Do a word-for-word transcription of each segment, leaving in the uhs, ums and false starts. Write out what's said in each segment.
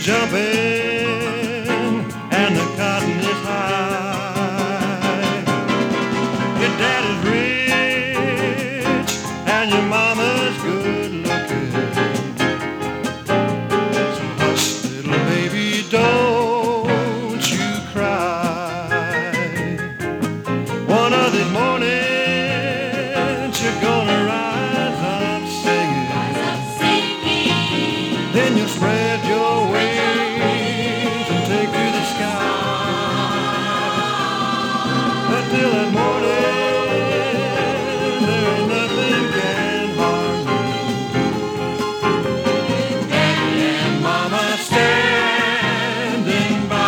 jumping and the cotton is high. Your daddy's rich and your mama's good looking. So hush, little baby, don't you cry. One of these mornings you're gonna rise up singing. Rise up singing. Then you'll spread your wings and take to the sky. But till that morning, there ain't nothing can harm you. Daddy and Mama standing by.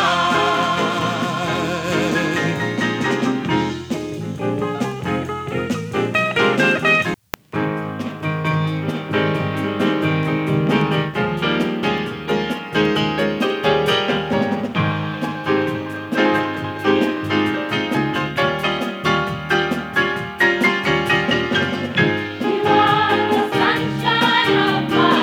You are the sunshine of my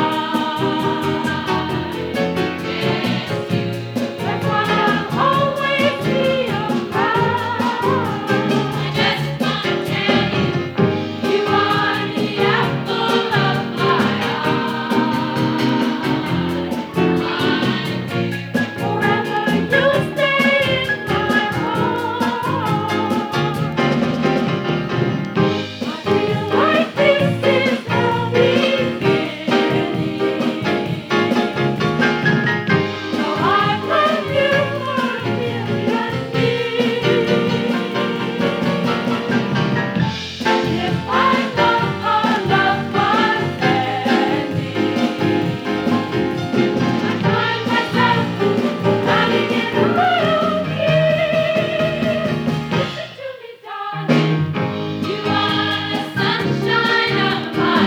life. Yes, you. That's why I'll always be around. I just wanna tell you, you are the apple of my eye. Forever you stay in my heart. I feel like this is the beginning. So I've loved you for a million years. And if I thought our love was ending, I find myself drowning in a little tears. Listen to me, darling. You are the sunshine of my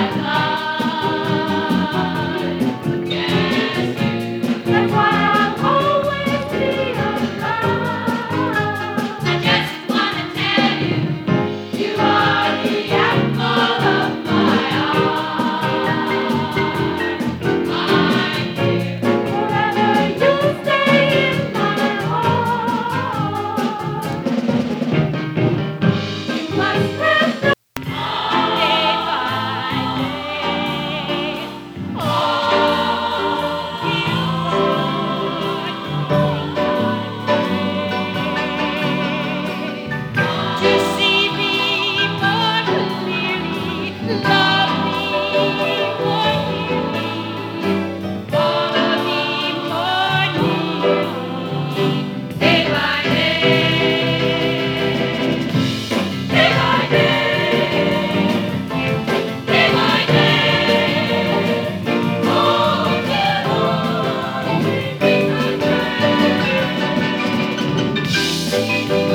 life. Yes, you. That's why I'll always be around. I just wanna tell you, you are the apple of my eye. My dear, forever you'll stay in my heart. You must have known. Day by day, oh, you to see me more clearly, love me more dearly, follow me more nearly, day by day, day by day. Day by day, oh, you'll always be my friend.